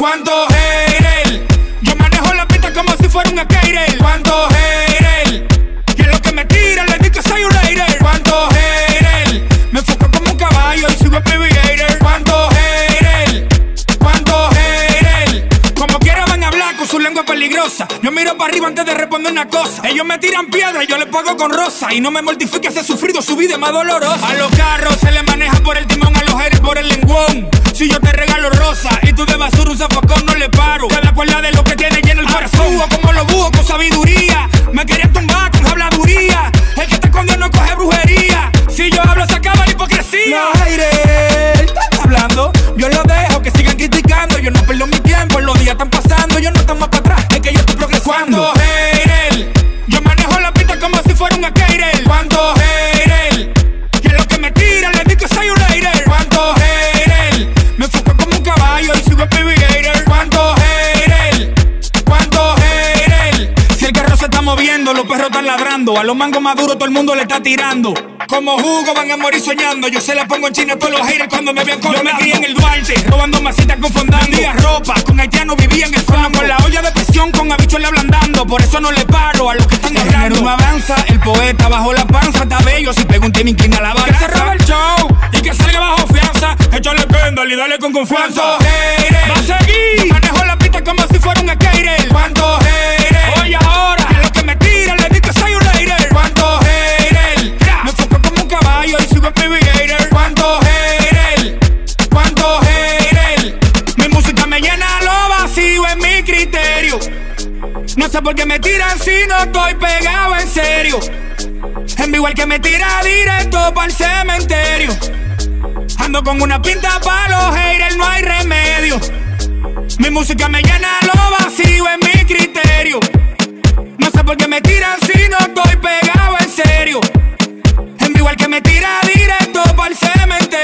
¿Cuántos haters? Yo manejo la pista como si fuera un skater. ¿Cuántos haters? Y en lo que me tiran le digo que soy un hater. ¿Cuántos haters? Me enfoco como un caballo y sigo aviator. ¿Cuántos haters? ¿Cuántos haters? Como quiera van a hablar con su lengua peligrosa. Yo miro para arriba antes de responder una cosa. Ellos me tiran piedra y yo les pago con rosa. Y no me mortifique si he sufrido, su vida es más dolorosa. A los carros se les maneja por el timón, a los haters por el lengüón. Si yo te regalo rosa y tú de basura un zafacón, no le paro. Cada cuerda de lo que tiene lleno el corazón. Como los búhos con sabiduría. Me querían tumbar con habladuría. El que te escondió no coge brujería. Si yo hablo se acaba la hipocresía. Los haters están hablando, yo los dejo que sigan criticando. Yo no pierdo mi tiempo, los días están pasando. Yo no estoy más para atrás, es que yo estoy progresando. ¿Cuántos haters? Yo manejo la pista como si fuera un skater. ¿Cuántos haters? Y en lo que me tiran le digo que soy un hater. ¿Cuántos haters? Me enfoco como un caballo y sigo aviator. ¿Cuántos haters? ¿Cuántos haters? Si el carro se está moviendo, los perros están ladrando. A los mangos maduros todo el mundo le está tirando. Como jugo van a morir soñando. Yo se la pongo en China a todos los haters cuando me vean coronando. Yo me crié en el Duarte, robando masitas con fondando. Vendía ropa, con haitianos vivía en el fondo. Con la olla de presión, con habichuelas le ablandando. Por eso no le paro a los que están hablando. El género no avanza, el poeta bajo la panza está bello. Si pego un tema inclina la balanza. Que se roba el show y que salga bajo fianza. Échale pendal y dale con confianza. ¿Cuántos haters? Va a seguir. Yo manejo la pista como si fuera un skater. ¿Cuántos haters? Oye ahora, que los que me tiran le digo que soy un hater. ¿Cuántos haters? Me enfoco como un caballo y sigo aviator. ¿Cuántos haters? ¿Cuántos haters? Mi música me llena lo vacío, es mi criterio. No sé por qué me tiran si no estoy pegado en serio. En vivo el que me tira directo para el cementerio. Ando con una pinta pa' los haters, no hay remedio. Mi música me llena lo vacío, es mi criterio. No sé por qué me tiran si no estoy pegado en serio. En vivo el que me tira directo para el cementerio.